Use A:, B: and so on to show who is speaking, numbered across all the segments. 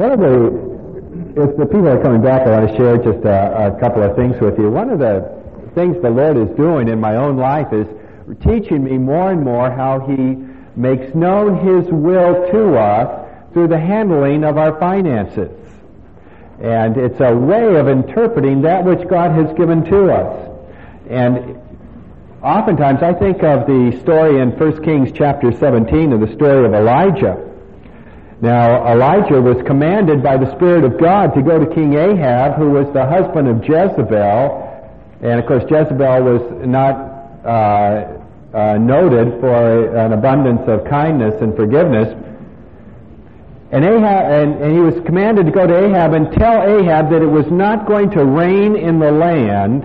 A: If the people are coming back, I want to share just a couple of things with you. One of the things the Lord is doing in my own life is teaching me more and more how He makes known His will to us through the handling of our finances. And it's a way of interpreting that which God has given to us. And oftentimes I think of the story in 1 Kings chapter 17 of the story of Elijah. Now, Elijah was commanded by the Spirit of God to go to King Ahab, who was the husband of Jezebel. And of course, Jezebel was not noted for an abundance of kindness and forgiveness. And he was commanded to go to Ahab and tell Ahab that it was not going to rain in the land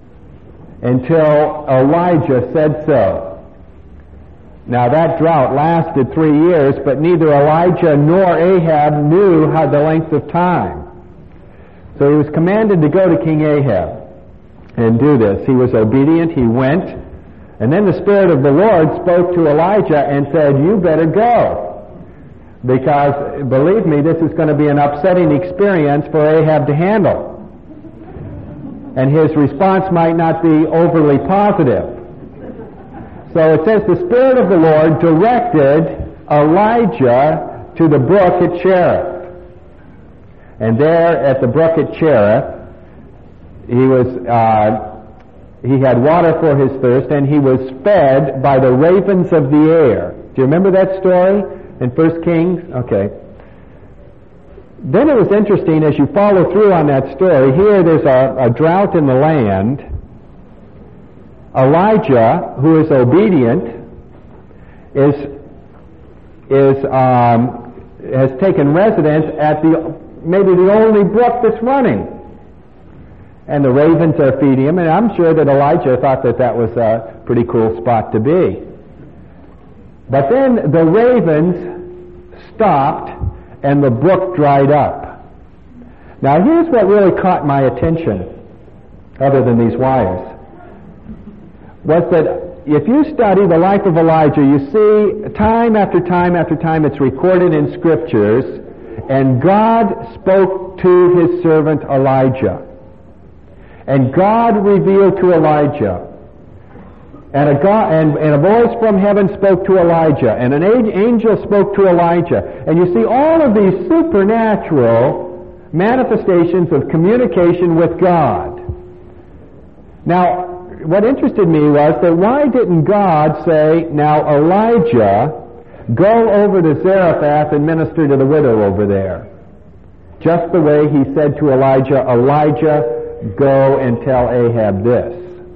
A: until Elijah said so. Now that drought lasted 3 years, but neither Elijah nor Ahab knew how the length of time. So he was commanded to go to King Ahab and do this. He was obedient, he went, and then the Spirit of the Lord spoke to Elijah and said, "You better go, because believe me, this is going to be an upsetting experience for Ahab to handle." And his response might not be overly positive. So it says the Spirit of the Lord directed Elijah to the brook at Cherith. And there at the brook at Cherith, he had water for his thirst, and he was fed by the ravens of the air. Do you remember that story in 1 Kings? Okay. Then it was interesting, as you follow through on that story, here there's a drought in the land. Elijah, who is obedient, has taken residence at maybe the only brook that's running. And the ravens are feeding him, and I'm sure that Elijah thought that was a pretty cool spot to be. But then the ravens stopped, and the brook dried up. Now here's what really caught my attention, other than these wires, was that if you study the life of Elijah, you see time after time after time it's recorded in Scriptures, and God spoke to His servant Elijah. And God revealed to Elijah. And a voice from heaven spoke to Elijah, and an angel spoke to Elijah. And you see all of these supernatural manifestations of communication with God. Now, what interested me was that why didn't God say, "Now Elijah, go over to Zarephath and minister to the widow over there"? Just the way He said to Elijah, "Elijah, go and tell Ahab this."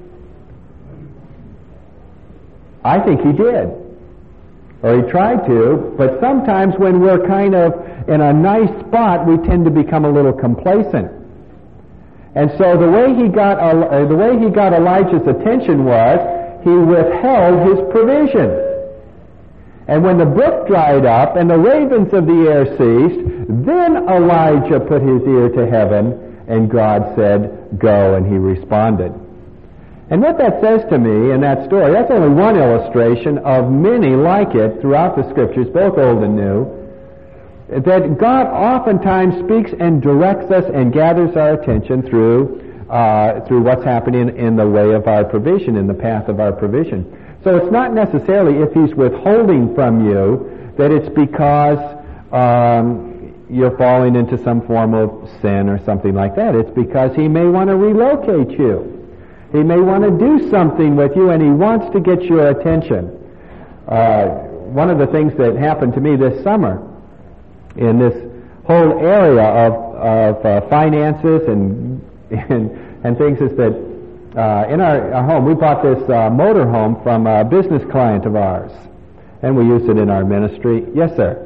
A: I think He did. Or He tried to, but sometimes when we're kind of in a nice spot, we tend to become a little complacent. And so the way he got Elijah's attention was he withheld his provision. And when the brook dried up and the ravens of the air ceased, then Elijah put his ear to heaven, and God said, "Go," and he responded. And what that says to me in that story, that's only one illustration of many like it throughout the Scriptures, both Old and New, that God oftentimes speaks and directs us and gathers our attention through what's happening in the way of our provision, in the path of our provision. So it's not necessarily if He's withholding from you that it's because you're falling into some form of sin or something like that. It's because He may want to relocate you. He may want to do something with you, and He wants to get your attention. One of the things that happened to me this summer in this whole area of finances and things is that in our home, we bought this motor home from a business client of ours, and we use it in our ministry. Yes, sir.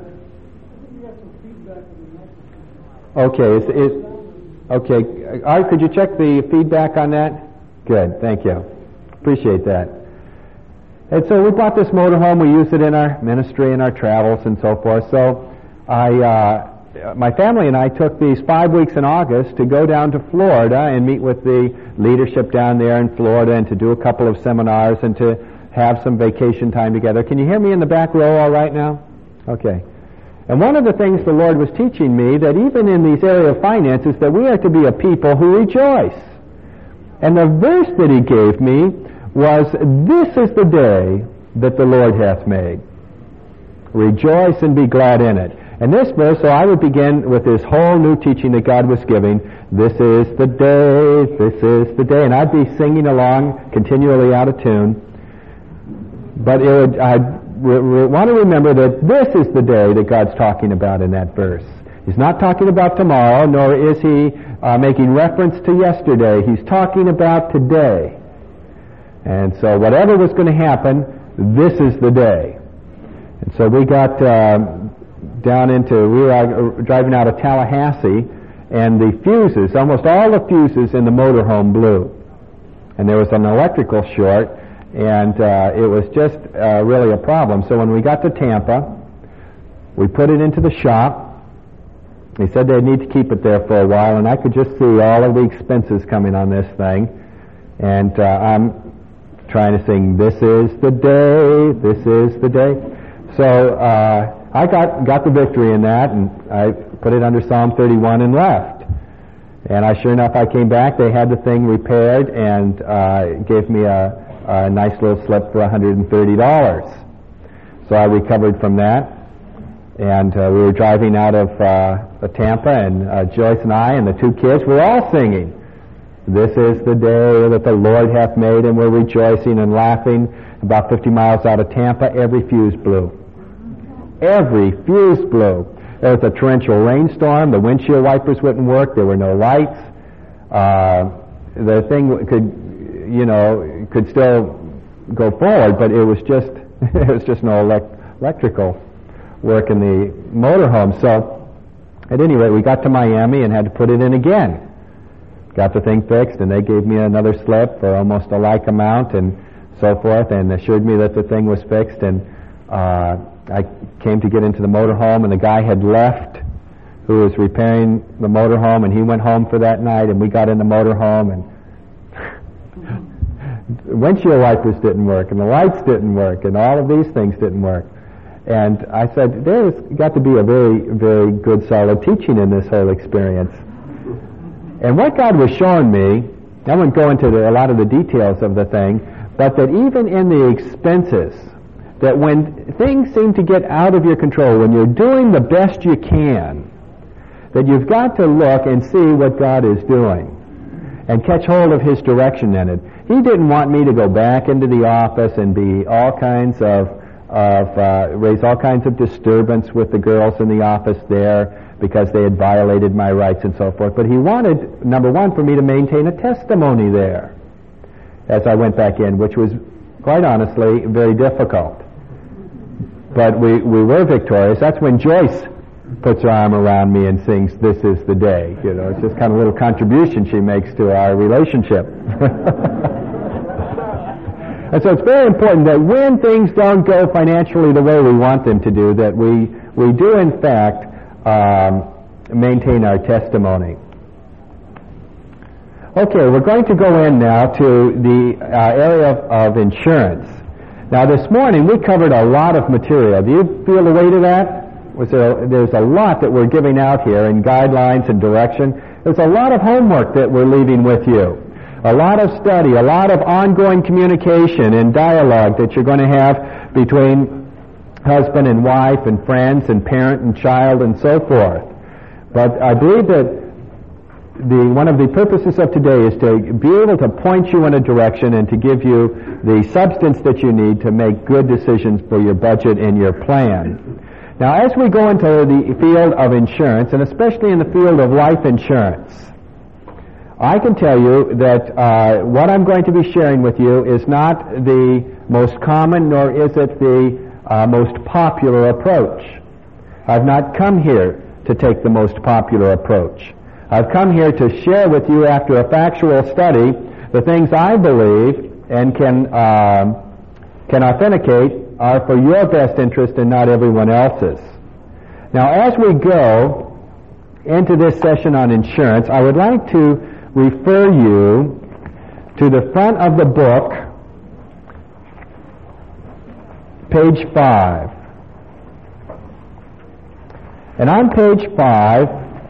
A: Okay. Okay. Art, could you check the feedback on that? Good. Thank you. Appreciate that. And so we bought this motorhome. We use it in our ministry and our travels and so forth. So my family and I took these 5 weeks in August to go down to Florida and meet with the leadership down there in Florida and to do a couple of seminars and to have some vacation time together. Can you hear me in the back row all right now? Okay. And one of the things the Lord was teaching me, that even in these area of finances, that we are to be a people who rejoice. And the verse that he gave me was, "This is the day that the Lord hath made. Rejoice and be glad in it." And this verse, so I would begin with this whole new teaching that God was giving. This is the day, this is the day. And I'd be singing along continually out of tune. But I'd want to remember that this is the day that God's talking about in that verse. He's not talking about tomorrow, nor is he making reference to yesterday. He's talking about today. And so whatever was going to happen, this is the day. And so we got we were driving out of Tallahassee, and the fuses, almost all the fuses in the motorhome blew. And there was an electrical short, and it was just really a problem. So when we got to Tampa, we put it into the shop. They said they'd need to keep it there for a while, and I could just see all of the expenses coming on this thing. And I'm trying to sing, "This is the day, this is the day." So I got the victory in that, and I put it under Psalm 31 and left. And sure enough, I came back. They had the thing repaired and gave me a nice little slip for $130. So I recovered from that. And we were driving out of Tampa, and Joyce and I and the two kids were all singing, "This is the day that the Lord hath made," and we're rejoicing and laughing. About 50 miles out of Tampa, every fuse blew. Every fuse blew. There was a torrential rainstorm. The windshield wipers wouldn't work. There were no lights. The thing could still go forward, but it was just no electrical work in the motorhome. So, at any rate, we got to Miami and had to put it in again. Got the thing fixed, and they gave me another slip for almost a like amount and so forth, and assured me that the thing was fixed. And I came to get into the motorhome, and the guy had left who was repairing the motorhome, and he went home for that night, and we got in the motorhome, and windshield wipers didn't work, and the lights didn't work, and all of these things didn't work. And I said, there's got to be a very, very good, solid teaching in this whole experience. And what God was showing me, I won't go into a lot of the details of the thing, but that even in the expenses, that when things seem to get out of your control, when you're doing the best you can, that you've got to look and see what God is doing and catch hold of His direction in it. He didn't want me to go back into the office and be all kinds raise all kinds of disturbance with the girls in the office there because they had violated my rights and so forth. But He wanted, number one, for me to maintain a testimony there as I went back in, which was, quite honestly, very difficult. But we were victorious. That's when Joyce puts her arm around me and sings, "This is the day." You know, it's just kind of a little contribution she makes to our relationship. And so it's very important that when things don't go financially the way we want them to do, that we do in fact maintain our testimony. Okay, we're going to go in now to the area of insurance. Now this morning we covered a lot of material. Do you feel the weight of that? There's a lot that we're giving out here in guidelines and direction. There's a lot of homework that we're leaving with you. A lot of study, a lot of ongoing communication and dialogue that you're going to have between husband and wife and friends and parent and child and so forth. But I believe that one of the purposes of today is to be able to point you in a direction and to give you the substance that you need to make good decisions for your budget and your plan. Now, as we go into the field of insurance, and especially in the field of life insurance, I can tell you that what I'm going to be sharing with you is not the most common, nor is it the most popular approach. I've not come here to take the most popular approach. I've come here to share with you, after a factual study, the things I believe and can authenticate are for your best interest and not everyone else's. Now, as we go into this session on insurance, I would like to refer you to the front of the book, page 5. And on page 5,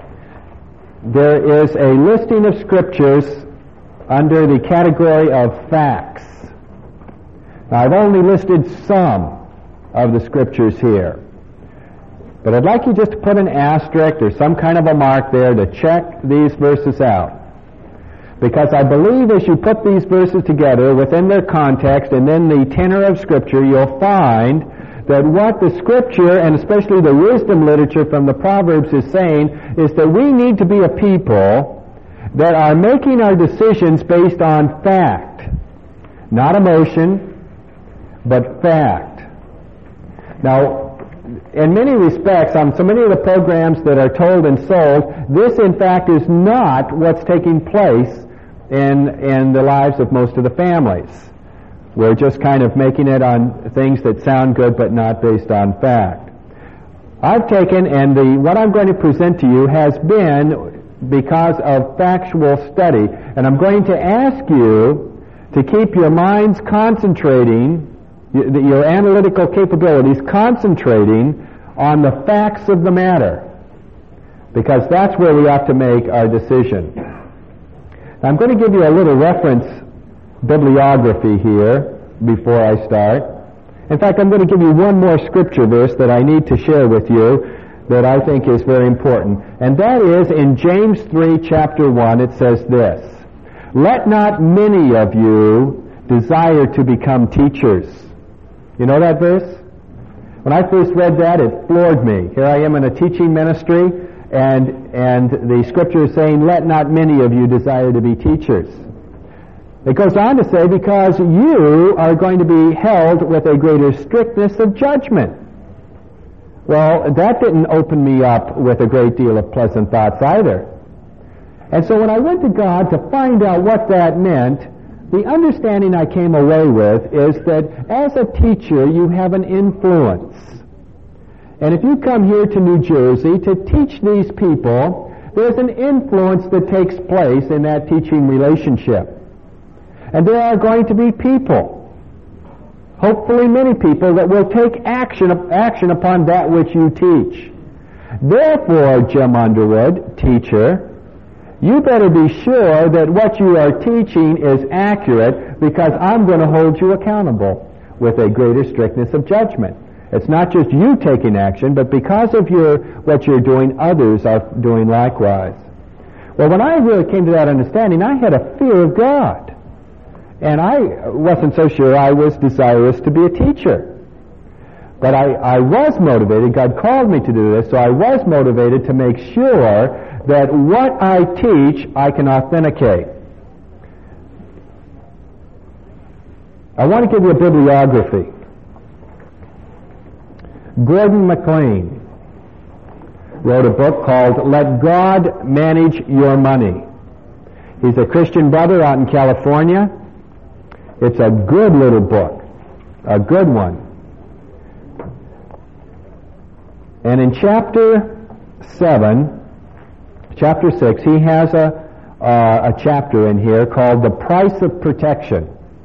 A: there is a listing of scriptures under the category of facts. Now, I've only listed some of the scriptures here. But I'd like you just to put an asterisk or some kind of a mark there to check these verses out. Because I believe as you put these verses together within their context and then the tenor of Scripture, you'll find that what the Scripture, and especially the wisdom literature from the Proverbs, is saying is that we need to be a people that are making our decisions based on fact. Not emotion, but fact. Now, in many respects, on so many of the programs that are told and sold, this in fact is not what's taking place in the lives of most of the families. We're just kind of making it on things that sound good but not based on fact. I've taken, and what I'm going to present to you has been because of factual study, and I'm going to ask you to keep your minds concentrating, your analytical capabilities concentrating on the facts of the matter, because that's where we have to make our decision. Now, I'm going to give you a little reference bibliography here before I start. In fact, I'm going to give you one more scripture verse that I need to share with you that I think is very important. And that is in James 3, chapter 1, it says this: "Let not many of you desire to become teachers." You know that verse? When I first read that, it floored me. Here I am in a teaching ministry, and the scripture is saying, "Let not many of you desire to be teachers." It goes on to say, because you are going to be held with a greater strictness of judgment. Well, that didn't open me up with a great deal of pleasant thoughts either. And so when I went to God to find out what that meant, the understanding I came away with is that as a teacher, you have an influence. And if you come here to New Jersey to teach these people, there's an influence that takes place in that teaching relationship. And there are going to be people, hopefully many people, that will take action upon that which you teach. Therefore, Jim Underwood, teacher, you better be sure that what you are teaching is accurate, because I'm going to hold you accountable with a greater strictness of judgment. It's not just you taking action, but because of what you're doing, others are doing likewise. Well, when I really came to that understanding, I had a fear of God. And I wasn't so sure I was desirous to be a teacher. But I was motivated. God called me to do this, so I was motivated to make sure that what I teach, I can authenticate. I want to give you a bibliography. Gordon MacLean wrote a book called "Let God Manage Your Money." He's a Christian brother out in California. It's a good little book, a good one. And in chapter 6, he has a chapter in here called "The Price of Protection."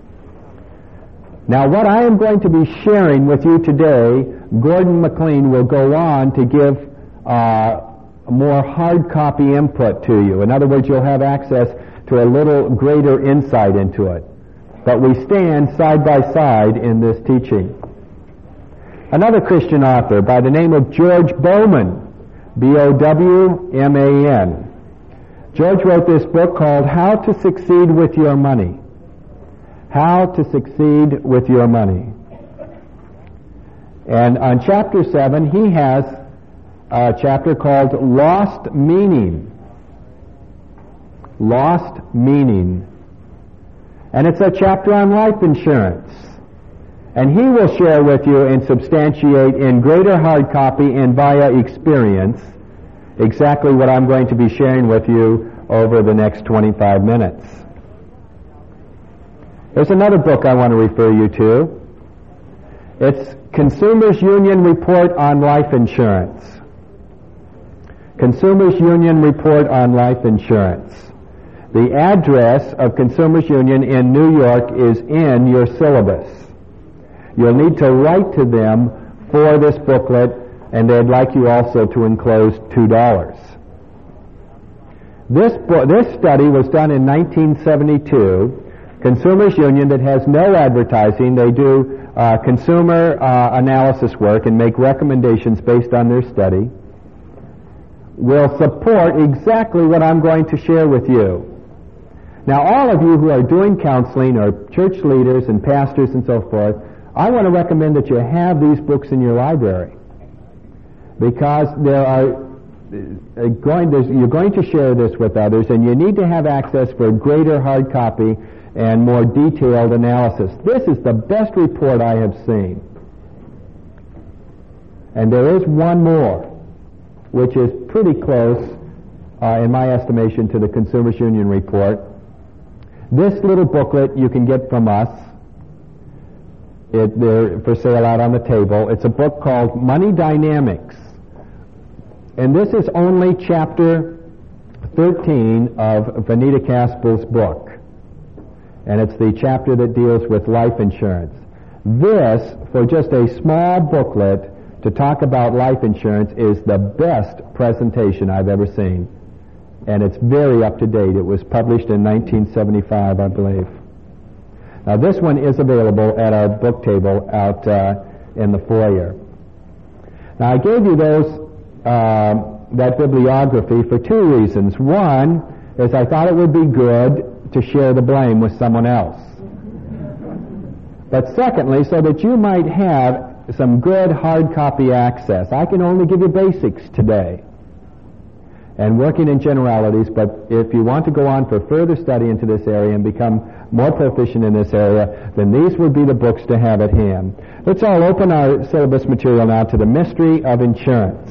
A: Now, what I am going to be sharing with you today, Gordon MacLean will go on to give more hard copy input to you. In other words, you'll have access to a little greater insight into it. But we stand side by side in this teaching. Another Christian author by the name of George Bowman, B-O-W-M-A-N. George wrote this book called "How to Succeed with Your Money." How to Succeed with Your Money. And on chapter 7, he has a chapter called "Lost Meaning." Lost Meaning. And it's a chapter on life insurance. And he will share with you and substantiate in greater hard copy and via experience exactly what I'm going to be sharing with you over the next 25 minutes. There's another book I want to refer you to. It's Consumers Union Report on Life Insurance. Consumers Union Report on Life Insurance. The address of Consumers Union in New York is in your syllabus. You'll need to write to them for this booklet and they'd like you also to enclose $2. This study was done in 1972. Consumers Union, that has no advertising, they do consumer analysis work and make recommendations based on their study, will support exactly what I'm going to share with you. Now, all of you who are doing counseling or church leaders and pastors and so forth, I want to recommend that you have these books in your library, because you're going to share this with others, and you need to have access for greater hard copy and more detailed analysis. This is the best report I have seen. And there is one more, which is pretty close, in my estimation, to the Consumers Union report. This little booklet you can get from us. They're for sale out on the table. It's a book called Money Dynamics. And this is only chapter 13 of Vanita Caspel's book. And it's the chapter that deals with life insurance. This, for just a small booklet to talk about life insurance, is the best presentation I've ever seen. And it's very up to date. It was published in 1975, I believe. Now, this one is available at our book table out in the foyer. Now, I gave you that bibliography for two reasons. One is I thought it would be good to share the blame with someone else. But secondly, so that you might have some good hard copy access. I can only give you basics today and working in generalities, but if you want to go on for further study into this area and become more proficient in this area, then these would be the books to have at hand. Let's all open our syllabus material now to the mystery of insurance.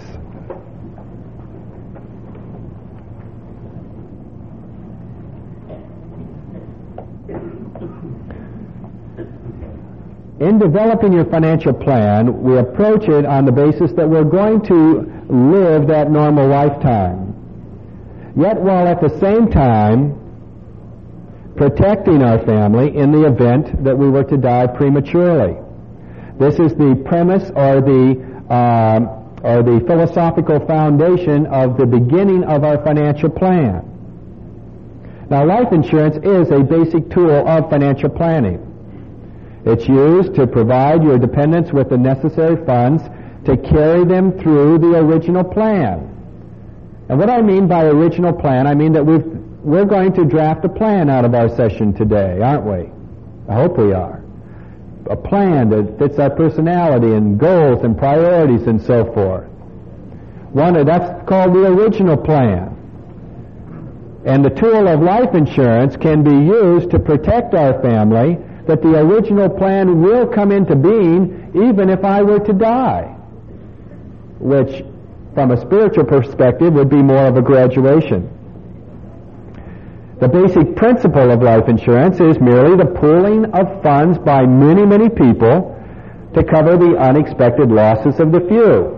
A: In developing your financial plan, we approach it on the basis that we're going to live that normal lifetime, yet while at the same time protecting our family in the event that we were to die prematurely. This is the premise or the philosophical foundation of the beginning of our financial plan. Now, life insurance is a basic tool of financial planning. It's used to provide your dependents with the necessary funds to carry them through the original plan. And what I mean by original plan, I mean that we're going to draft a plan out of our session today, aren't we? I hope we are. A plan that fits our personality and goals and priorities and so forth. That's called the original plan. And the tool of life insurance can be used to protect our family, that the original plan will come into being even if I were to die, which from a spiritual perspective would be more of a graduation. The basic principle of life insurance is merely the pooling of funds by many, many people to cover the unexpected losses of the few.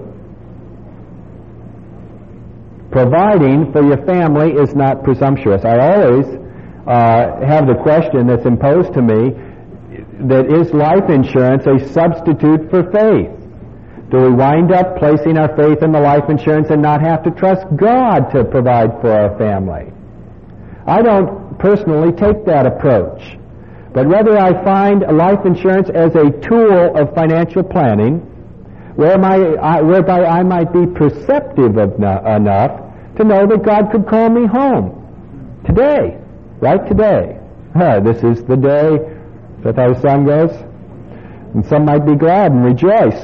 A: Providing for your family is not presumptuous. I always have the question that's imposed to me, that is life insurance a substitute for faith? Do we wind up placing our faith in the life insurance and not have to trust God to provide for our family? I don't personally take that approach, but rather I find life insurance as a tool of financial planning whereby I might be perceptive enough to know that God could call me home today, right today. This is the day. Is that how the song goes? And some might be glad and rejoice.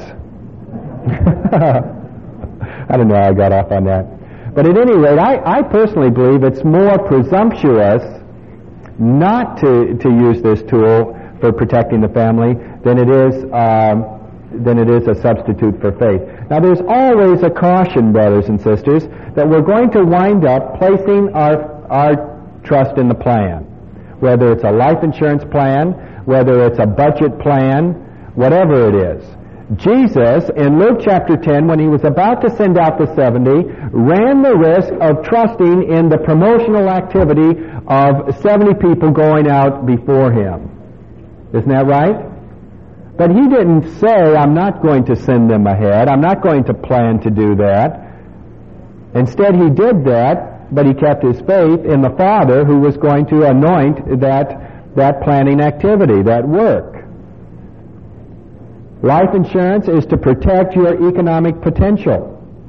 A: I don't know how I got off on that. But at any rate, I personally believe it's more presumptuous not to use this tool for protecting the family than it is a substitute for faith. Now, there's always a caution, brothers and sisters, that we're going to wind up placing our trust in the plan, whether it's a life insurance plan, whether it's a budget plan, whatever it is. Jesus, in Luke chapter 10, when he was about to send out the 70, ran the risk of trusting in the promotional activity of 70 people going out before him. Isn't that right? But he didn't say, I'm not going to send them ahead. I'm not going to plan to do that. Instead, he did that, but he kept his faith in the Father who was going to anoint that planning activity, that work. Life insurance is to protect your economic potential.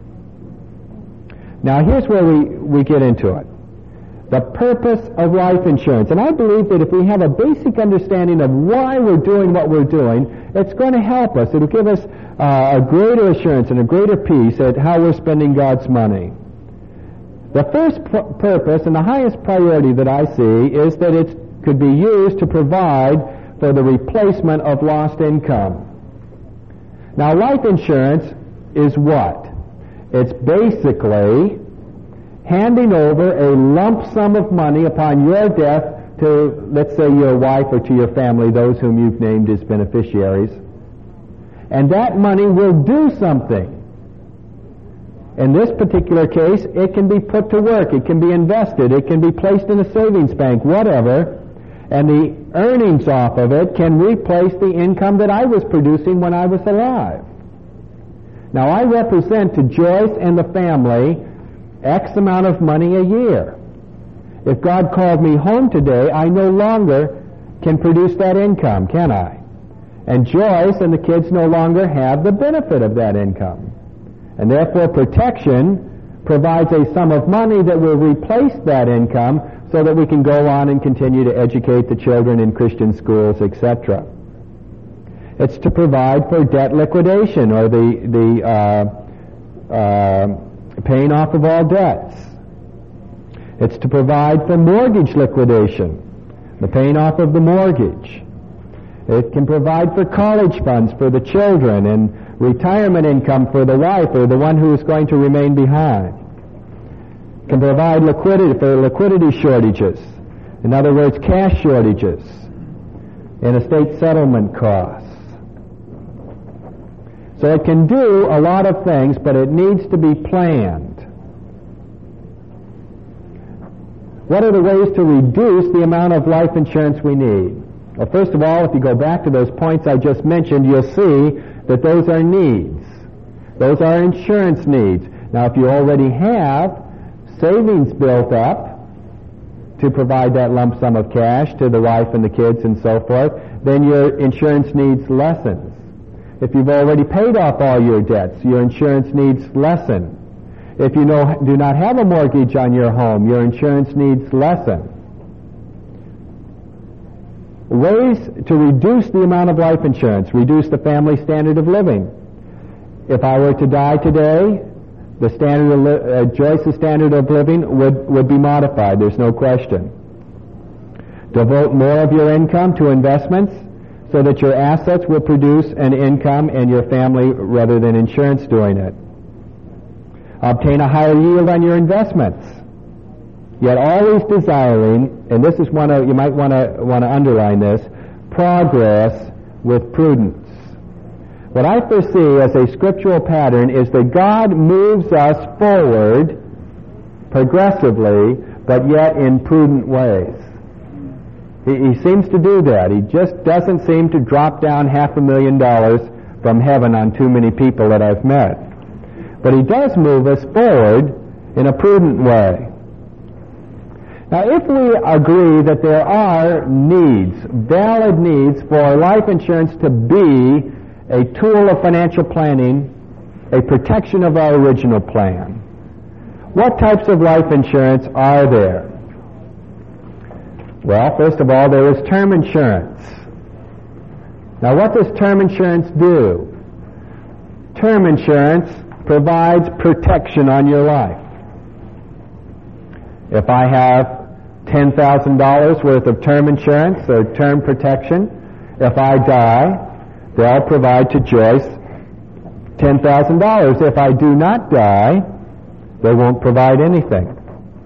A: Now, here's where we get into it. The purpose of life insurance. And I believe that if we have a basic understanding of why we're doing what we're doing, it's going to help us. It'll give us a greater assurance and a greater peace at how we're spending God's money. The first purpose and the highest priority that I see is that it could be used to provide for the replacement of lost income. Now, life insurance is what? It's basically handing over a lump sum of money upon your death to, let's say, your wife or to your family, those whom you've named as beneficiaries. And that money will do something. In this particular case, it can be put to work, it can be invested, it can be placed in a savings bank, whatever, and the earnings off of it can replace the income that I was producing when I was alive. Now, I represent to Joyce and the family X amount of money a year. If God called me home today, I no longer can produce that income, can I? And Joyce and the kids no longer have the benefit of that income. And therefore, protection provides a sum of money that will replace that income so that we can go on and continue to educate the children in Christian schools, etc. It's to provide for debt liquidation or the paying off of all debts. It's to provide for mortgage liquidation, the paying off of the mortgage. It can provide for college funds for the children and retirement income for the wife or the one who is going to remain behind. It can provide liquidity for liquidity shortages. In other words, cash shortages and estate settlement costs. So it can do a lot of things, but it needs to be planned. What are the ways to reduce the amount of life insurance we need? Well, first of all, if you go back to those points I just mentioned, you'll see that those are needs. Those are insurance needs. Now, if you already have savings built up to provide that lump sum of cash to the wife and the kids and so forth, then your insurance needs lessens. If you've already paid off all your debts, your insurance needs lessen. If you do not have a mortgage on your home, your insurance needs lessen. Ways to reduce the amount of life insurance, reduce the family standard of living. If I were to die today, the Joyce's standard of living would be modified, there's no question. Devote more of your income to investments so that your assets will produce an income and your family rather than insurance doing it. Obtain a higher yield on your investments. Yet always desiring, and this is you might want to underline this, progress with prudence. What I foresee as a scriptural pattern is that God moves us forward progressively, but yet in prudent ways. He seems to do that. He just doesn't seem to drop down $500,000 from heaven on too many people that I've met. But He does move us forward in a prudent way. Now, if we agree that there are needs, valid needs, for life insurance to be a tool of financial planning, a protection of our original plan, what types of life insurance are there? Well, first of all, there is term insurance. Now, what does term insurance do? Term insurance provides protection on your life. If I have $10,000 worth of term insurance or term protection, if I die, they'll provide to Joyce $10,000. If I do not die, they won't provide anything.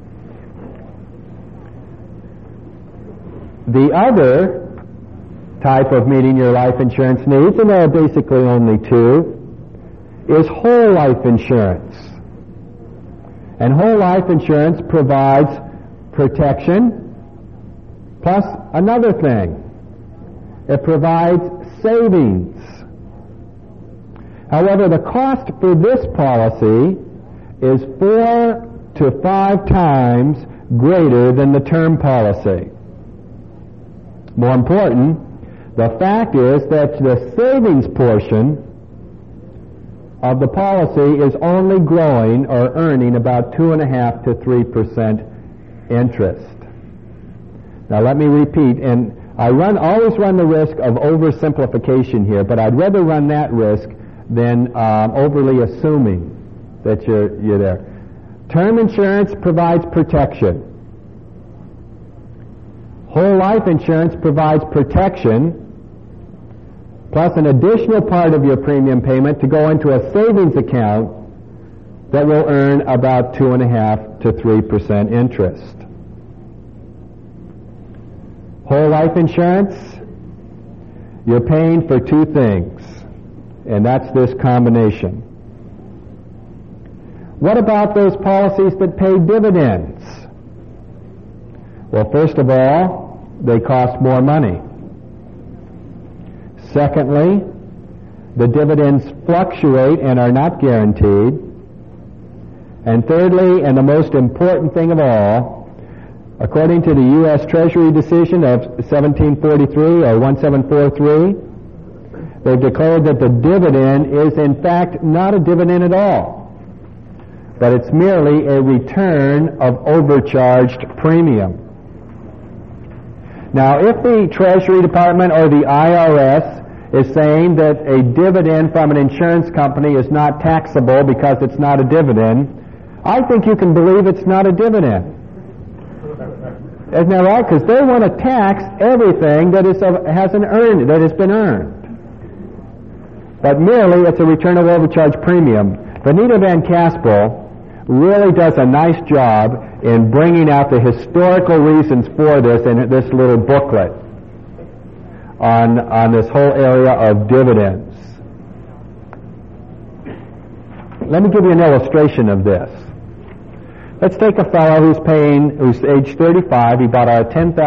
A: The other type of meeting your life insurance needs, and there are basically only two, is whole life insurance. And whole life insurance provides protection plus another thing. It provides savings. However, the cost for this policy is 4 to 5 times greater than the term policy. More important, the fact is that the savings portion of the policy is only growing or earning about 2.5 to 3% interest. Now let me repeat, and I always run the risk of oversimplification here, but I'd rather run that risk than overly assuming that you're there. Term insurance provides protection. Whole life insurance provides protection plus an additional part of your premium payment to go into a savings account that will earn about 2.5 to 3% interest. Whole life insurance, you're paying for two things, and that's this combination. What about those policies that pay dividends? Well, first of all, they cost more money. Secondly, the dividends fluctuate and are not guaranteed. And thirdly, and the most important thing of all, according to the U.S. Treasury decision of 1743 or 1743, they've declared that the dividend is in fact not a dividend at all, but it's merely a return of overcharged premium. Now, if the Treasury Department or the IRS is saying that a dividend from an insurance company is not taxable because it's not a dividend, I think you can believe it's not a dividend. Isn't that right? Because they want to tax everything that has been earned. But merely it's a return of overcharged premium. Vanita Van Caspel really does a nice job in bringing out the historical reasons for this in this little booklet on this whole area of dividends. Let me give you an illustration of this. Let's take a fellow who's age 35. He bought a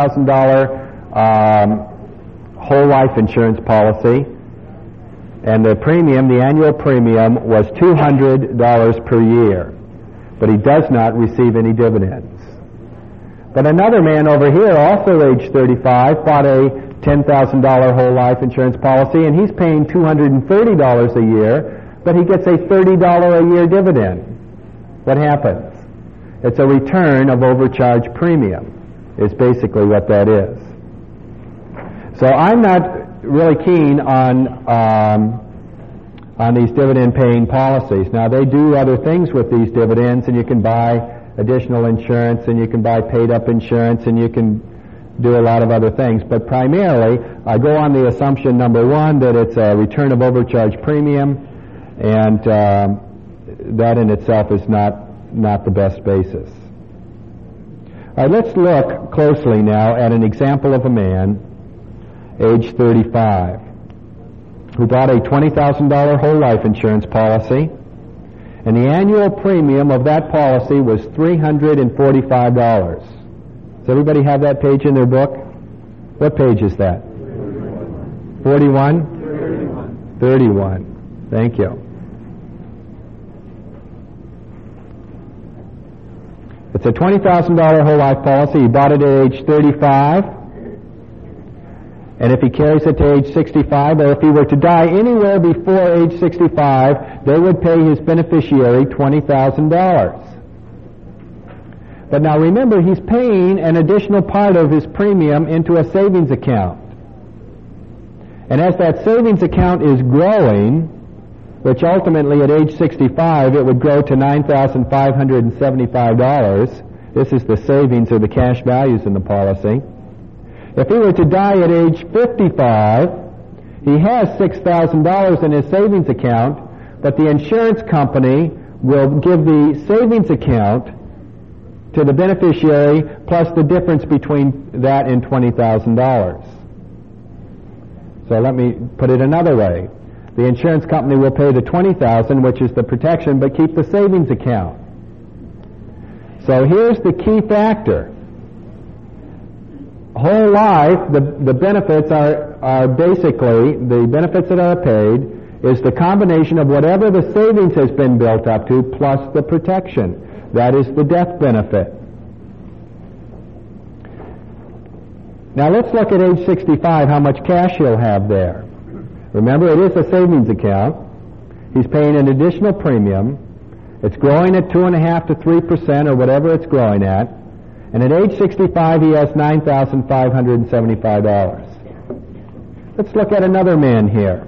A: $10,000 whole life insurance policy, and the annual premium was $200 per year. But he does not receive any dividends. But another man over here, also age 35, bought a $10,000 whole life insurance policy, and he's paying $230 a year, but he gets a $30 a year dividend. What happens? It's a return of overcharged premium, is basically what that is. So I'm not really keen on these dividend-paying policies. Now, they do other things with these dividends, and you can buy additional insurance, and you can buy paid-up insurance, and you can do a lot of other things. But primarily, I go on the assumption, number one, that it's a return of overcharged premium, and that in itself is not the best basis. All right, let's look closely now at an example of a man, age 35. Who bought a $20,000 whole life insurance policy, and the annual premium of that policy was $345. Does everybody have that page in their book? What page is that? 41? 31. Thank you. It's a $20,000 whole life policy. He bought it at age 35. And if he carries it to age 65, or if he were to die anywhere before age 65, they would pay his beneficiary $20,000. But now remember, he's paying an additional part of his premium into a savings account. And as that savings account is growing, which ultimately at age 65 it would grow to $9,575, this is the savings or the cash values in the policy. If he were to die at age 55, he has $6,000 in his savings account, but the insurance company will give the savings account to the beneficiary plus the difference between that and $20,000. So let me put it another way. The insurance company will pay the $20,000, which is the protection, but keep the savings account. So here's the key factor. Whole life, the benefits are are basically, the benefits that are paid is the combination of whatever the savings has been built up to plus the protection. That is the death benefit. Now let's look at age 65, how much cash he'll have there. Remember, it is a savings account. He's paying an additional premium. It's growing at 2.5% to 3% or whatever it's growing at. And at age 65, he has $9,575. Let's look at another man here.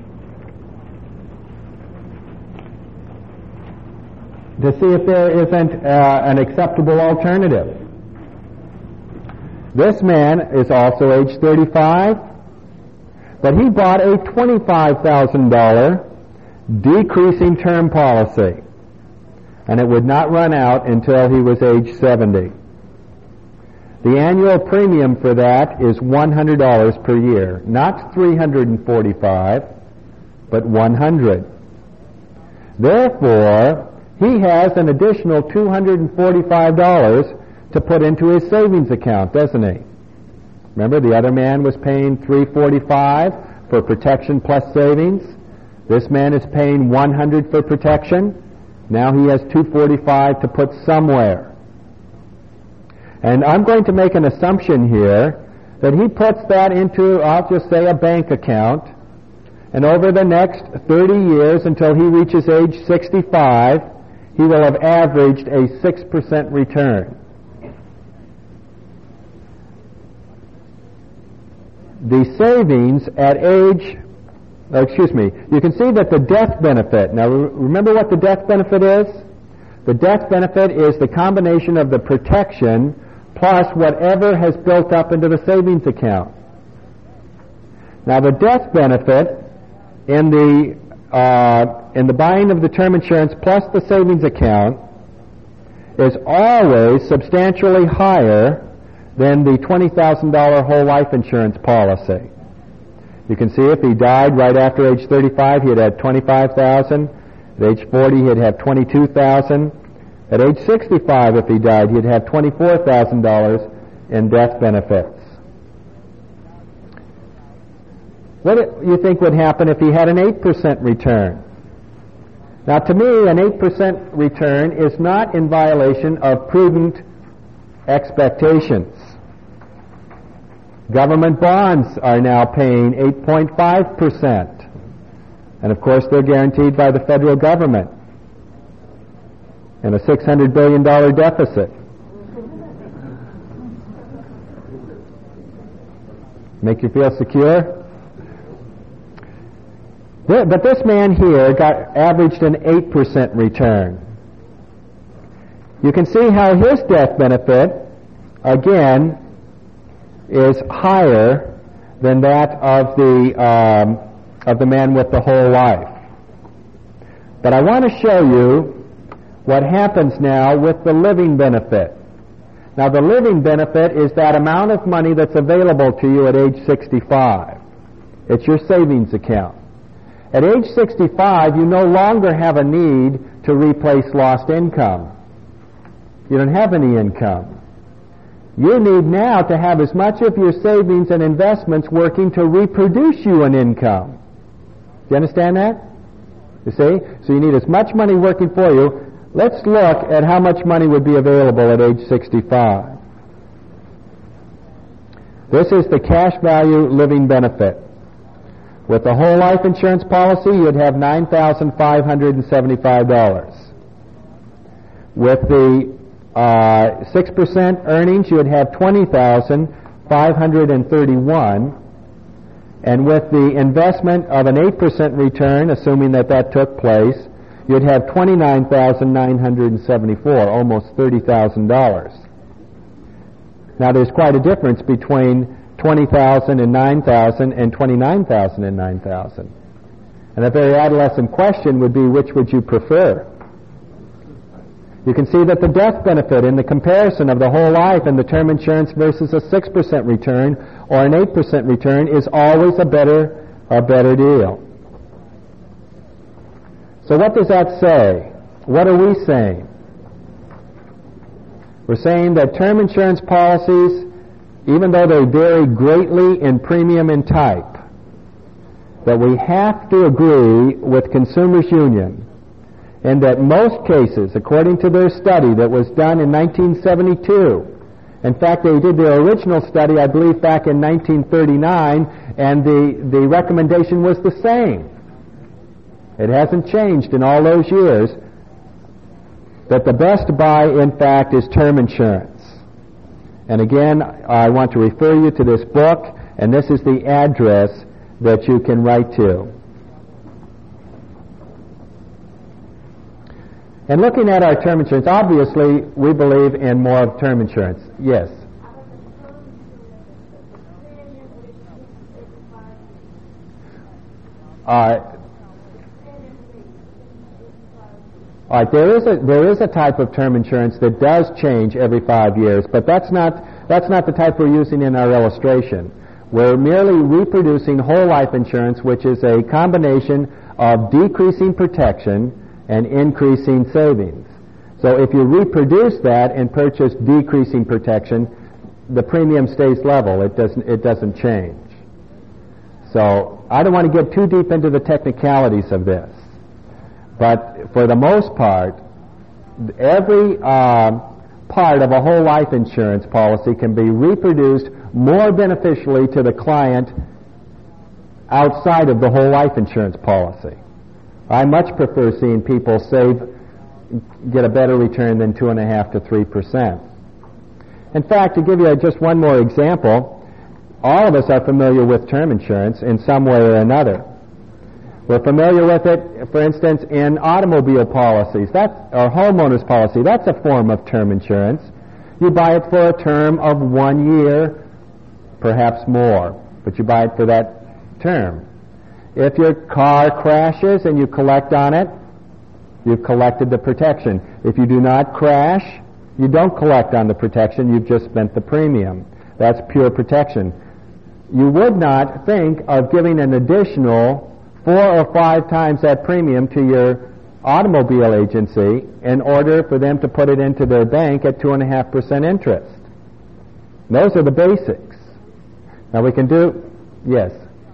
A: To see if there isn't an acceptable alternative. This man is also age 35, but he bought a $25,000 decreasing term policy, and it would not run out until he was age 70. The annual premium for that is $100 per year, not $345, but $100. Therefore, he has an additional $245 to put into his savings account, doesn't he? Remember, the other man was paying $345 for protection plus savings. This man is paying $100 for protection. Now he has $245 to put somewhere. And I'm going to make an assumption here that he puts that into, I'll just say, a bank account, and over the next 30 years until he reaches age 65, he will have averaged a 6% return. The savings at age, you can see that the death benefit, now remember what the death benefit is? The death benefit is the combination of the protection plus whatever has built up into the savings account. Now the death benefit in the buying of the term insurance plus the savings account is always substantially higher than the $20,000 whole life insurance policy. You can see if he died right after age 35, he'd have $25,000. At age 40, he'd have $22,000. At age 65, if he died, he'd have $24,000 in death benefits. What do you think would happen if he had an 8% return? Now, to me, an 8% return is not in violation of prudent expectations. Government bonds are now paying 8.5%. And of course, they're guaranteed by the federal government. And a $600 billion deficit. Make you feel secure? But this man here averaged an 8% return. You can see how his death benefit, again, is higher than that of the man with the whole life. But I want to show you what happens now with the living benefit. Now, the living benefit is that amount of money that's available to you at age 65. It's your savings account. At age 65, you no longer have a need to replace lost income. You don't have any income. You need now to have as much of your savings and investments working to reproduce you an income. Do you understand that? You see? So you need as much money working for you. Let's look at how much money would be available at age 65. This is the cash value living benefit. With the whole life insurance policy, you'd have $9,575. With the 6% earnings, you would have $20,531. And with the investment of an 8% return, assuming that took place, you'd have $29,974, almost $30,000. Now, there's quite a difference between $20,000 and $9,000 and $29,000 and $9,000. And a very adolescent question would be, which would you prefer? You can see that the death benefit in the comparison of the whole life and the term insurance versus a 6% return or an 8% return is always a better deal. So what does that say? What are we saying? We're saying that term insurance policies even though they vary greatly in premium and type, that we have to agree with Consumers Union in that most cases, according to their study that was done in 1972, in fact, they did their original study, I believe, back in 1939, and the recommendation was the same. It hasn't changed in all those years, that the best buy, in fact, is term insurance. And again, I want to refer you to this book, and this is the address that you can write to. And looking at our term insurance, obviously, we believe in more of term insurance. Yes? All right, there is a type of term insurance that does change every 5 years, but that's not the type we're using in our illustration. We're merely reproducing whole life insurance, which is a combination of decreasing protection and increasing savings. So if you reproduce that and purchase decreasing protection, the premium stays level. It doesn't change. So I don't want to get too deep into the technicalities of this. But for the most part, every part of a whole life insurance policy can be reproduced more beneficially to the client outside of the whole life insurance policy. I much prefer seeing people get a better return than 2.5% to 3%. In fact, to give you just one more example, all of us are familiar with term insurance in some way or another. We're familiar with it, for instance, in automobile policies, or homeowners policy. That's a form of term insurance. You buy it for a term of 1 year, perhaps more, but you buy it for that term. If your car crashes and you collect on it, you've collected the protection. If you do not crash, you don't collect on the protection, you've just spent the premium. That's pure protection. You would not think of giving an additional 4 or 5 times that premium to your automobile agency in order for them to put it into their bank at 2.5% interest. Those are the basics. Now we can do, yes.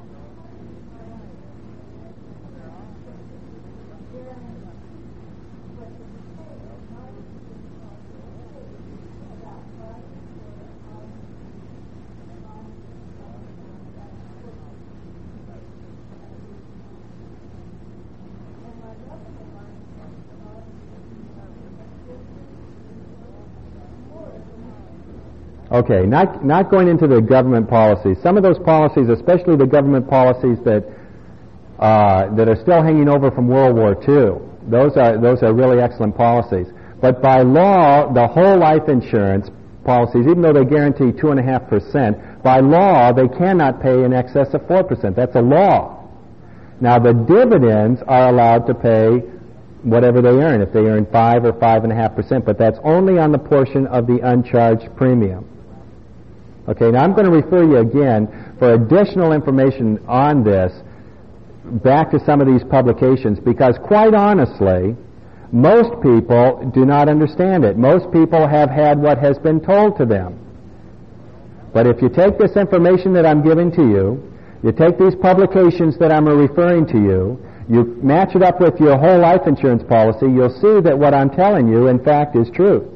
A: Okay, not going into the government policies. Some of those policies, especially the government policies that are still hanging over from World War II, those are really excellent policies. But by law, the whole life insurance policies, even though they guarantee 2.5%, by law they cannot pay in excess of 4%. That's a law. Now the dividends are allowed to pay whatever they earn, if they earn 5 or 5.5%, but that's only on the portion of the uncharged premium. Okay, now I'm going to refer you again for additional information on this back to some of these publications, because quite honestly, most people do not understand it. Most people have had what has been told to them. But if you take this information that I'm giving to you, you take these publications that I'm referring to you, you match it up with your whole life insurance policy, you'll see that what I'm telling you, in fact, is true.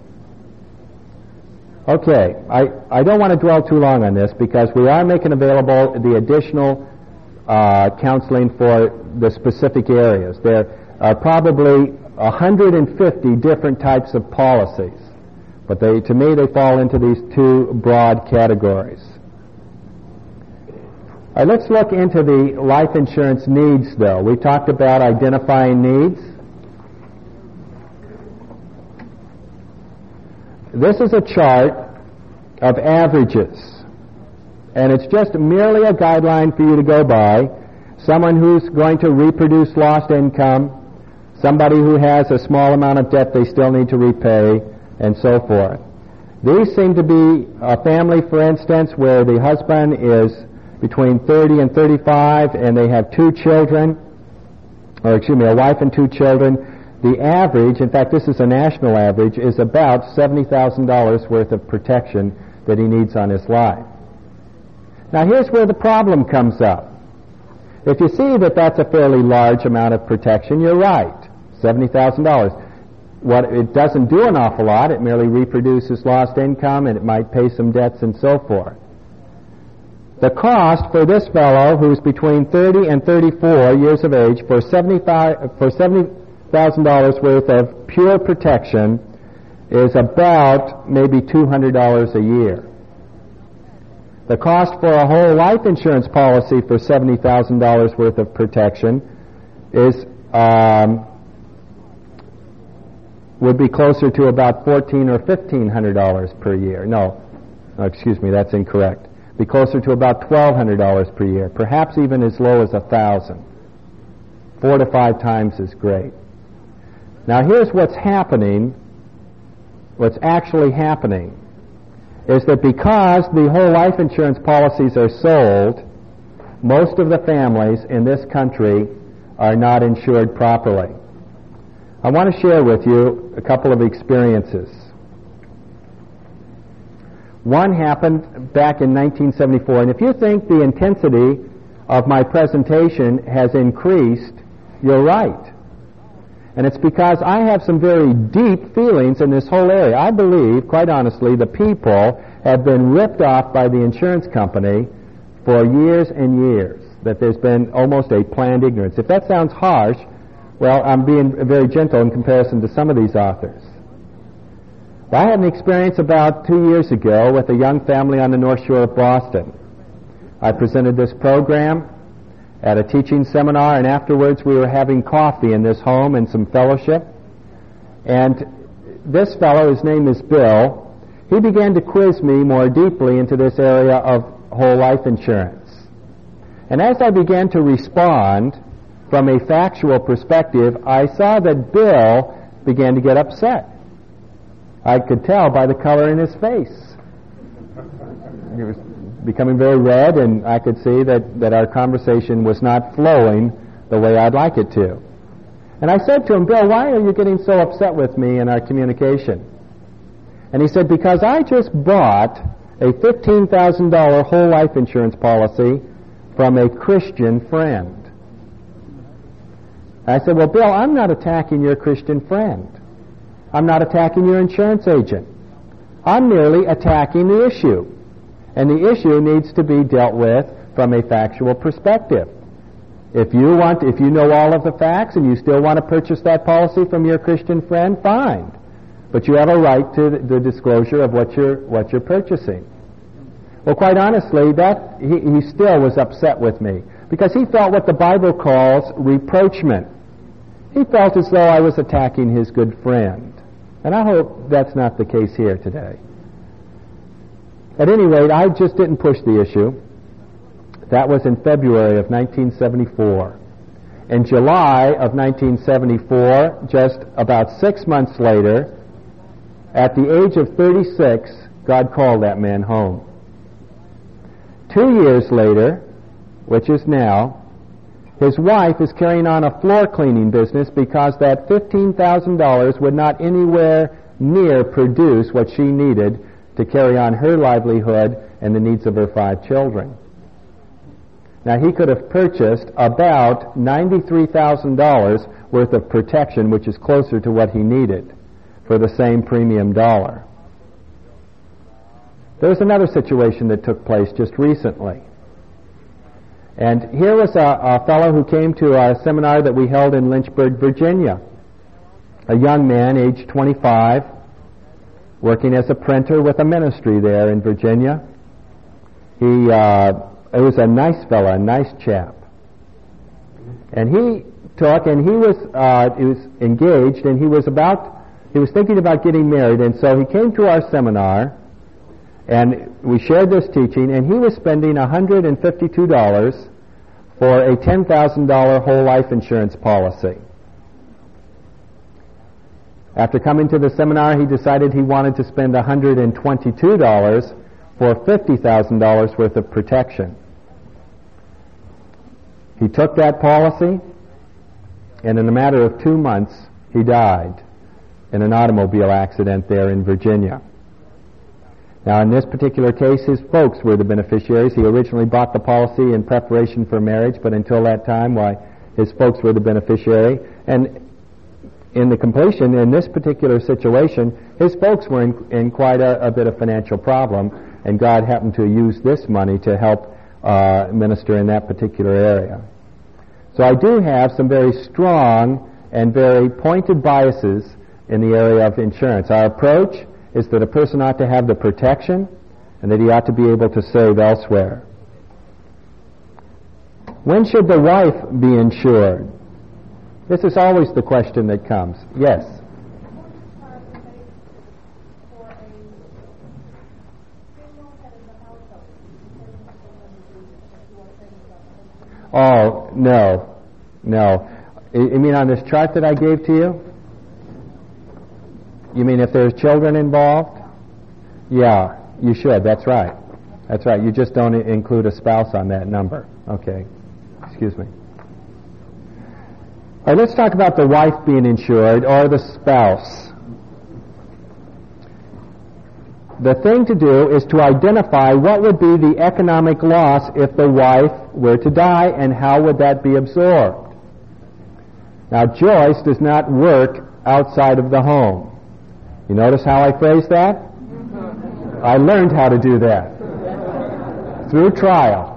A: Okay, I don't want to dwell too long on this because we are making available the additional counseling for the specific areas. There are probably 150 different types of policies, but to me they fall into these 2 broad categories. All right, let's look into the life insurance needs, though. We talked about identifying needs. This is a chart of averages, and it's just merely a guideline for you to go by. Someone who's going to reproduce lost income, somebody who has a small amount of debt they still need to repay, and so forth. These seem to be a family, for instance, where the husband is between 30 and 35, and they have 2 children, a wife and 2 children. The average, in fact this is a national average, is about $70,000 worth of protection that he needs on his life. Now here's where the problem comes up. If you see that that's a fairly large amount of protection, you're right, $70,000. It doesn't do an awful lot. It merely reproduces lost income, and it might pay some debts and so forth. The cost for this fellow, who's between 30 and 34 years of age, for $70,000 worth of pure protection is about maybe $200 a year. The cost for a whole life insurance policy for $70,000 worth of protection is would be closer to about $1,400 or $1,500 per year. No, excuse me, that's incorrect. Be closer to about $1,200 per year, perhaps even as low as $1,000. 4 to 5 times is great. Now here's what's happening. What's actually happening is that because the whole life insurance policies are sold, most of the families in this country are not insured properly. I want to share with you a couple of experiences. One happened back in 1974, and if you think the intensity of my presentation has increased, you're right. And it's because I have some very deep feelings in this whole area. I believe, quite honestly, the people have been ripped off by the insurance company for years and years, that there's been almost a planned ignorance. If that sounds harsh, well, I'm being very gentle in comparison to some of these authors. Well, I had an experience about 2 years ago with a young family on the North Shore of Boston. I presented this program at a teaching seminar, and afterwards we were having coffee in this home and some fellowship. And this fellow, his name is Bill, he began to quiz me more deeply into this area of whole life insurance. And as I began to respond from a factual perspective, I saw that Bill began to get upset. I could tell by the color in his face. He was becoming very red, and I could see that our conversation was not flowing the way I'd like it to. And I said to him, Bill, why are you getting so upset with me in our communication? And he said, because I just bought a $15,000 whole life insurance policy from a Christian friend. I said, well, Bill, I'm not attacking your Christian friend. I'm not attacking your insurance agent. I'm merely attacking the issue. And the issue needs to be dealt with from a factual perspective. If you know all of the facts and you still want to purchase that policy from your Christian friend, fine. But you have a right to the disclosure of what you're purchasing. Well, quite honestly, he still was upset with me because he felt what the Bible calls reproachment. He felt as though I was attacking his good friend. And I hope that's not the case here today. At any rate, I just didn't push the issue. That was in February of 1974. In July of 1974, just about 6 months later, at the age of 36, God called that man home. 2 years later, which is now, his wife is carrying on a floor cleaning business because that $15,000 would not anywhere near produce what she needed to carry on her livelihood and the needs of her 5 children. Now, he could have purchased about $93,000 worth of protection, which is closer to what he needed, for the same premium dollar. There was another situation that took place just recently. And here was a fellow who came to a seminar that we held in Lynchburg, Virginia. A young man, age 25, working as a printer with a ministry there in Virginia. He was a nice fellow, a nice chap. And he was engaged, and he was thinking about getting married, and so he came to our seminar, and we shared this teaching, and he was spending $152 for a $10,000 whole life insurance policy. After coming to the seminar, he decided he wanted to spend $122 for $50,000 worth of protection. He took that policy, and in a matter of 2 months, he died in an automobile accident there in Virginia. Now, in this particular case, his folks were the beneficiaries. He originally bought the policy in preparation for marriage, but until that time, his folks were the beneficiary. And in the completion, in this particular situation, his folks were in quite a bit of financial problem, and God happened to use this money to help minister in that particular area. So I do have some very strong and very pointed biases in the area of insurance. Our approach is that a person ought to have the protection and that he ought to be able to save elsewhere. When should the wife be insured? This is always the question that comes. Yes? Oh, no. You mean on this chart that I gave to you? You mean if there's children involved? Yeah, you should. That's right. You just don't include a spouse on that number. Okay. Excuse me. All right, let's talk about the wife being insured or the spouse. The thing to do is to identify what would be the economic loss if the wife were to die, and how would that be absorbed. Now, Joyce does not work outside of the home. You notice how I phrased that? I learned how to do that through trial.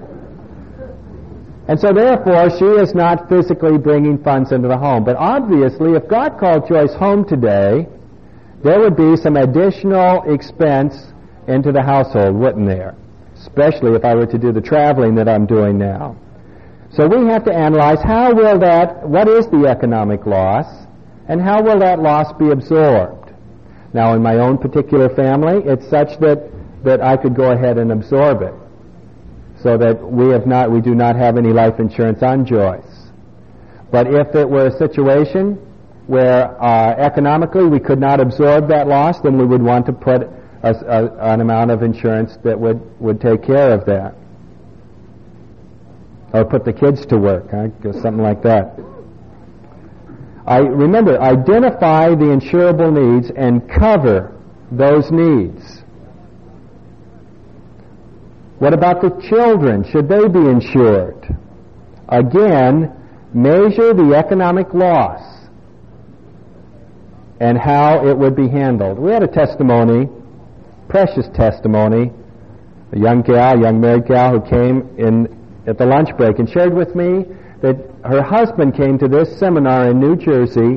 A: And so therefore, she is not physically bringing funds into the home. But obviously, if God called Joyce home today, there would be some additional expense into the household, wouldn't there? Especially if I were to do the traveling that I'm doing now. So we have to analyze what is the economic loss, and how will that loss be absorbed? Now, in my own particular family, it's such that I could go ahead and absorb it, so that we do not have any life insurance on Joyce. But if it were a situation where economically we could not absorb that loss, then we would want to put an amount of insurance that would take care of that. Or put the kids to work, something like that. Remember, identify the insurable needs and cover those needs. What about the children? Should they be insured? Again, measure the economic loss and how it would be handled. We had a testimony, precious testimony, a young married gal who came in at the lunch break and shared with me that her husband came to this seminar in New Jersey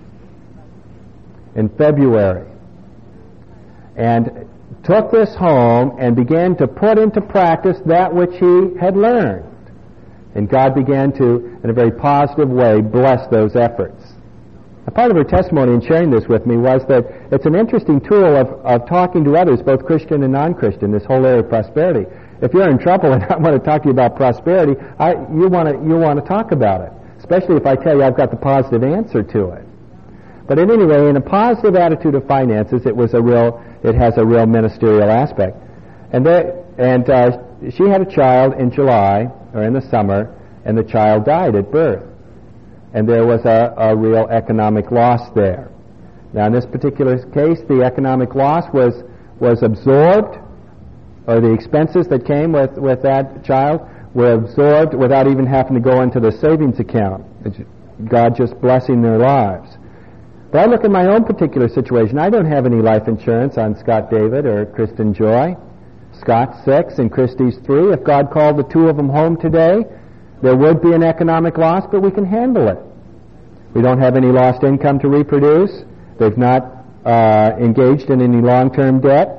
A: in February and took this home and began to put into practice that which he had learned. And God began to, in a very positive way, bless those efforts. A part of her testimony in sharing this with me was that it's an interesting tool of talking to others, both Christian and non-Christian, this whole area of prosperity. If you're in trouble and I want to talk to you about prosperity, you want to talk about it, especially if I tell you I've got the positive answer to it. But at any rate, in a positive attitude of finances, it has a real ministerial aspect. And she had a child in July, or in the summer, and the child died at birth. And there was a real economic loss there. Now, in this particular case, the economic loss was absorbed, or the expenses that came with that child were absorbed without even having to go into the savings account. It's God just blessing their lives. But I look at my own particular situation. I don't have any life insurance on Scott David or Kristen Joy. Scott's 6 and Christy's 3. If God called the two of them home today, there would be an economic loss, but we can handle it. We don't have any lost income to reproduce. They've not engaged in any long-term debt.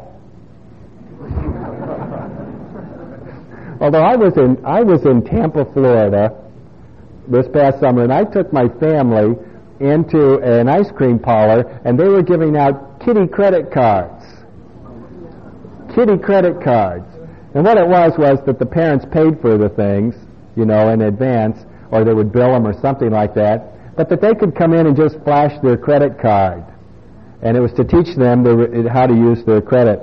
A: Although I was in Tampa, Florida this past summer, and I took my family into an ice cream parlor, and they were giving out kitty credit cards. Kitty credit cards. And what it was that the parents paid for the things, in advance, or they would bill them or something like that, but that they could come in and just flash their credit card. And it was to teach them how to use their credit.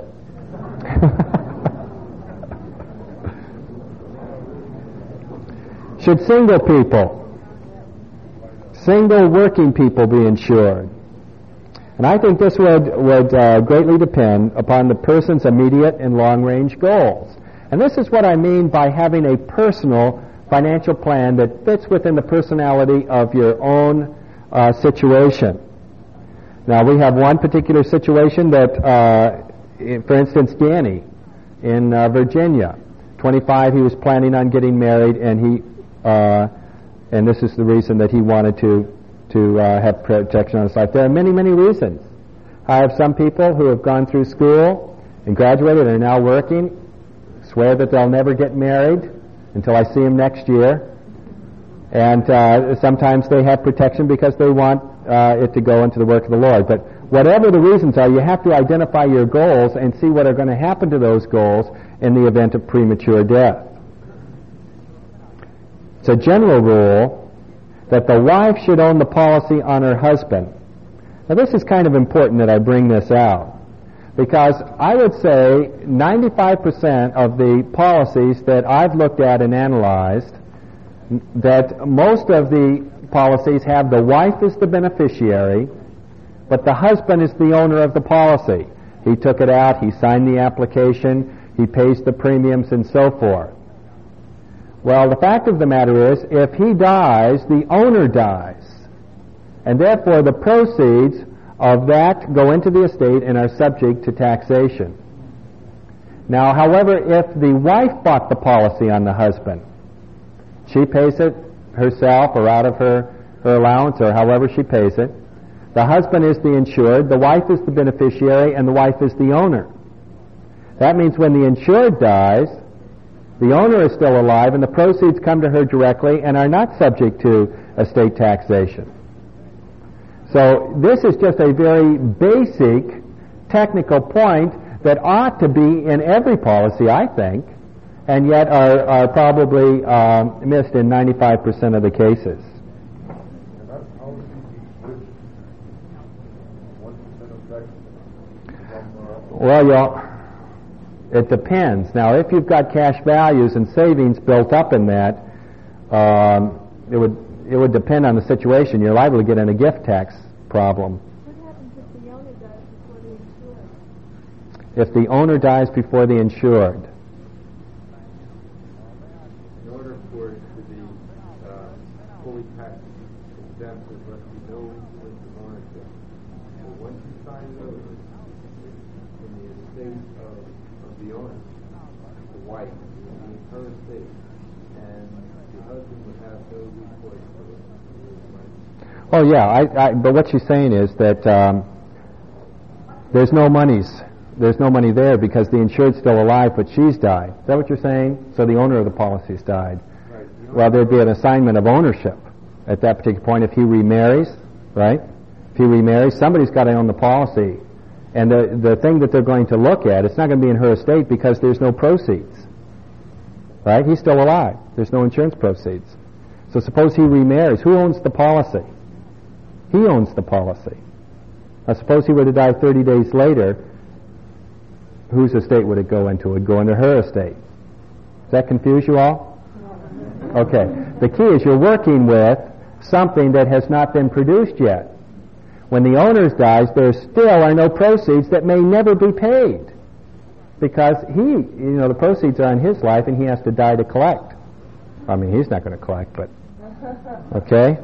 A: Should single working people be insured? And I think this would greatly depend upon the person's immediate and long-range goals. And this is what I mean by having a personal financial plan that fits within the personality of your own situation. Now, we have one particular situation that, for instance, Danny in Virginia, 25, he was planning on getting married, and and this is the reason that he wanted to have protection on his life. There are many, many reasons. I have some people who have gone through school and graduated and are now working, swear that they'll never get married until I see them next year. And sometimes they have protection because they want it to go into the work of the Lord. But whatever the reasons are, you have to identify your goals and see what are going to happen to those goals in the event of premature death. It's a general rule that the wife should own the policy on her husband. Now, this is kind of important that I bring this out, because I would say 95% of the policies that I've looked at and analyzed, that most of the policies have the wife as the beneficiary, but the husband is the owner of the policy. He took it out, he signed the application, he pays the premiums, and so forth. Well, the fact of the matter is, if he dies, the owner dies. And therefore, the proceeds of that go into the estate and are subject to taxation. Now, however, if the wife bought the policy on the husband, she pays it herself or out of her allowance or however she pays it. The husband is the insured, the wife is the beneficiary, and the wife is the owner. That means when the insured dies, the owner is still alive and the proceeds come to her directly and are not subject to estate taxation. So this is just a very basic technical point that ought to be in every policy, I think, and yet are probably missed in 95% of the cases. Well, it depends. Now, if you've got cash values and savings built up in that, it would depend on the situation. You're liable to get in a gift tax problem.
B: What happens if the owner dies before the insured?
A: If the owner dies before the insured.
C: In order for it to be fully tax exempt, there must be no influence of ownership. So once you sign those in the estate of the owner, the wife, in her estate, and the husband would have no recourse for it.
A: Oh yeah, but what she's saying is that there's no money there because the insured's still alive, but she's died. Is that what you're saying? So the owner of the policy's died.
C: Right.
A: Well, there'd be an assignment of ownership at that particular point if he remarries, right? If he remarries, somebody's got to own the policy. And the thing that they're going to look at, it's not going to be in her estate because there's no proceeds. Right? He's still alive. There's no insurance proceeds. So suppose he remarries. Who owns the policy? He owns the policy. Now suppose he were to die 30 days later, whose estate would it go into? It would go into her estate. Does that confuse you all? Okay. The key is you're working with something that has not been produced yet. When the owner dies, there still are no proceeds that may never be paid. Because the proceeds are in his life and he has to die to collect. I mean, he's not going to collect, but... Okay?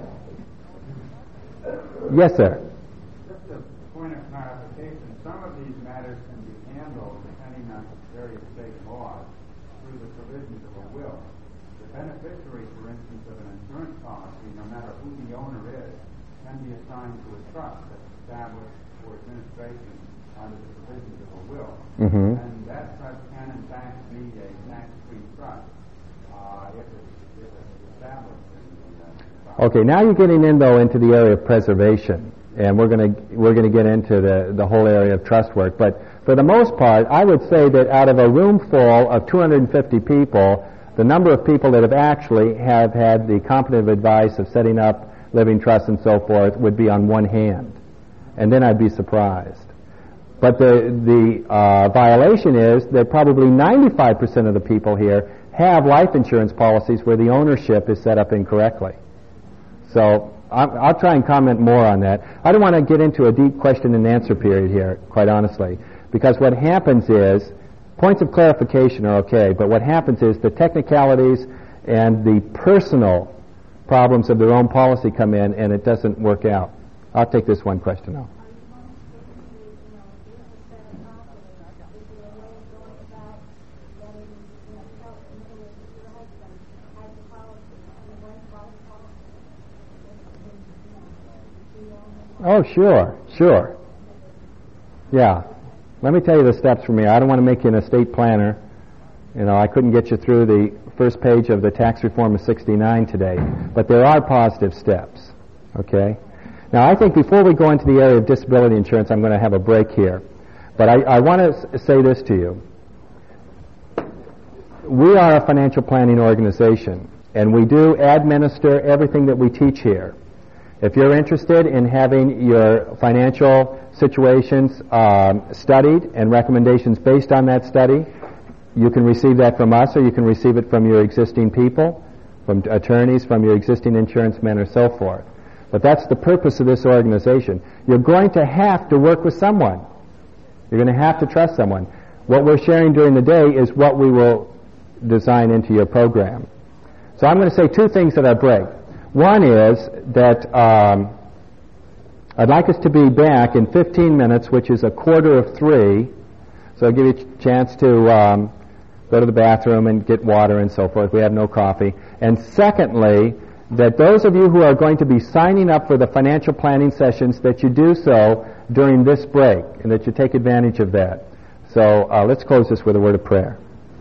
A: Yes, sir.
D: Just a point of clarification. Some of these matters can be handled, depending on various state laws, through the provisions of a will. The beneficiary, for instance, of an insurance policy, no matter who the owner is, can be assigned to a trust that's established for administration under the provisions of a will.
A: Mm-hmm.
D: And that trust can, in fact, be a tax-free trust if it's established.
A: Okay, now you're getting in, though, into the area of preservation, and we're going to get into the whole area of trust work. But for the most part, I would say that out of a room full of 250 people, the number of people that have had the competent advice of setting up living trusts and so forth would be on one hand, and then I'd be surprised. But the violation is that probably 95% of the people here have life insurance policies where the ownership is set up incorrectly. So I'll try and comment more on that. I don't want to get into a deep question and answer period here, quite honestly, because what happens is, points of clarification are okay, but what happens is the technicalities and the personal problems of their own policy come in, and it doesn't work out. I'll take this one question now. Oh, sure. Yeah. Let me tell you the steps from here. I don't want to make you an estate planner. You know, I couldn't get you through the first page of the tax reform of 69 today. But there are positive steps. Okay? Now, I think before we go into the area of disability insurance, I'm going to have a break here. But I want to say this to you. We are a financial planning organization, and we do administer everything that we teach here. If you're interested in having your financial situations studied and recommendations based on that study, you can receive that from us, or you can receive it from your existing people, from attorneys, from your existing insurance men, or so forth. But that's the purpose of this organization. You're going to have to work with someone. You're going to have to trust someone. What we're sharing during the day is what we will design into your program. So I'm going to say two things at our break. One is that I'd like us to be back in 15 minutes, which is 2:45. So I'll give you a chance to go to the bathroom and get water and so forth. We have no coffee. And secondly, that those of you who are going to be signing up for the financial planning sessions, that you do so during this break, and that you take advantage of that. So let's close this with a word of prayer.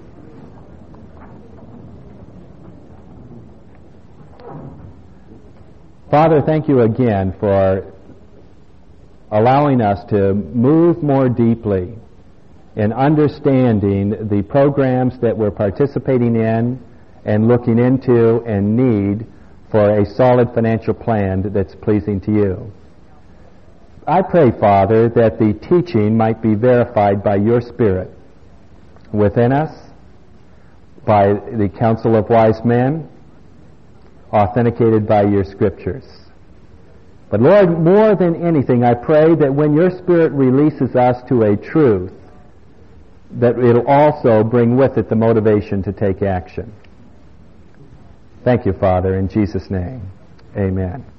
A: Father, thank you again for allowing us to move more deeply in understanding the programs that we're participating in and looking into and need for a solid financial plan that's pleasing to you. I pray, Father, that the teaching might be verified by your Spirit within us, by the counsel of wise men, authenticated by your Scriptures. But Lord, more than anything, I pray that when your Spirit releases us to a truth, that it'll also bring with it the motivation to take action. Thank you, Father, in Jesus' name. Amen.